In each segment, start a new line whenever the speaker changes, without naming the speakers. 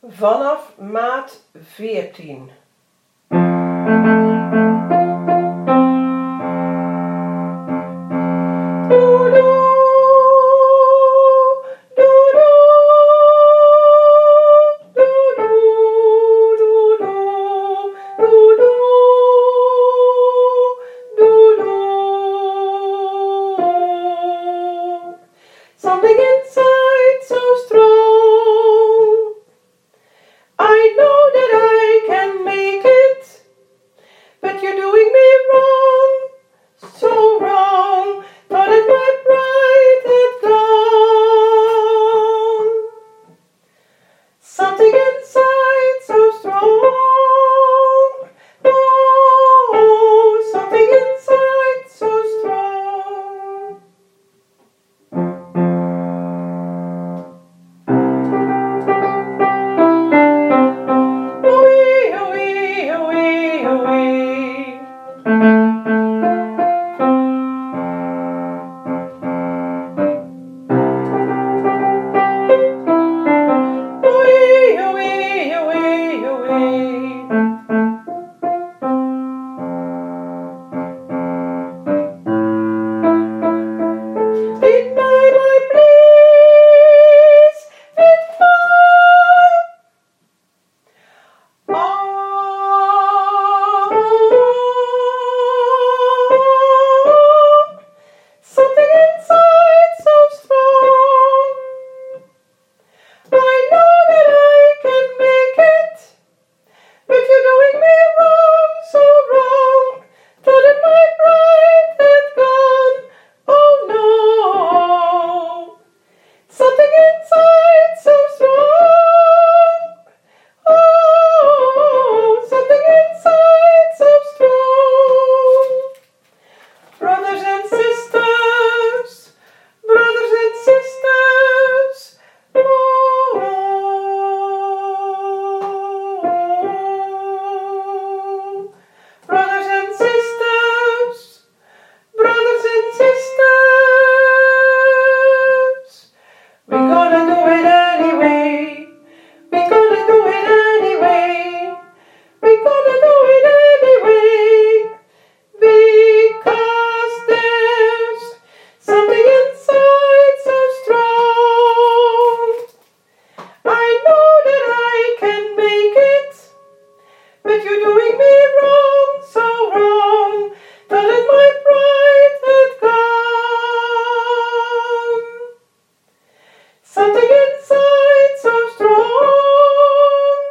Vanaf maat 14. Something inside so strong. I know that I can make it, but you're doing me wrong, so wrong. Thought that my pride had gone. Something inside so strong. Oh, something inside so strong. Something inside so strong.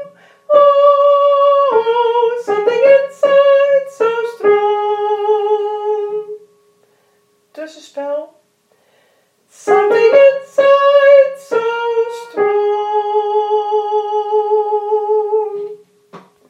Oh, something inside so strong. Tussenspel. Something